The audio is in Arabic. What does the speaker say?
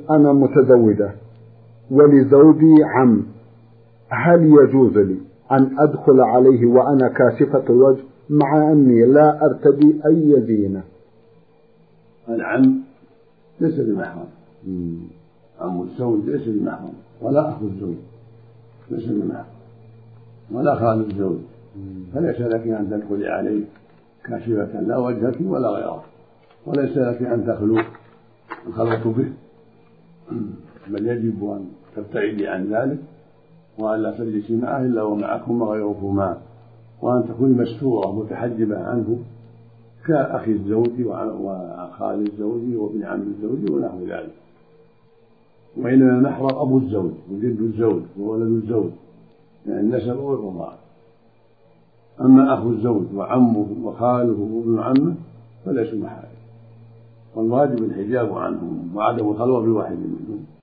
أنا متزوجة ولزوجي عم، هل يجوز لي أن أدخل عليه وأنا كاشفة الوجه مع أني لا أرتدي أي زينة؟ العم ليس بمحرم، عم الزوج ليس بمحرم، ولا أخو الزوج ليس بمحرم، ولا خال الزوج، فليس لك أن تدخلي عليه كاشفة لا وجهك ولا غيره، وليس لك أن تخلو الخلوة به، بل يجب أن تبتعدي عن ذلك وأن لا تجلسي معه إلا ومعكما غيركما، وأن تكوني مستورة متحجبة عنه كأخي الزوج وخال الزوج وابن عم الزوج ونحو ذلك. وإنما المحرم أبو الزوج وجد الزوج وولد الزوج يعني النسب والرضاعة. أما أخو الزوج وعمه وخاله وابن عمه فليسوا محارم، والواجب الحجاب عنهم وعدم الخلوة بواحد منهم.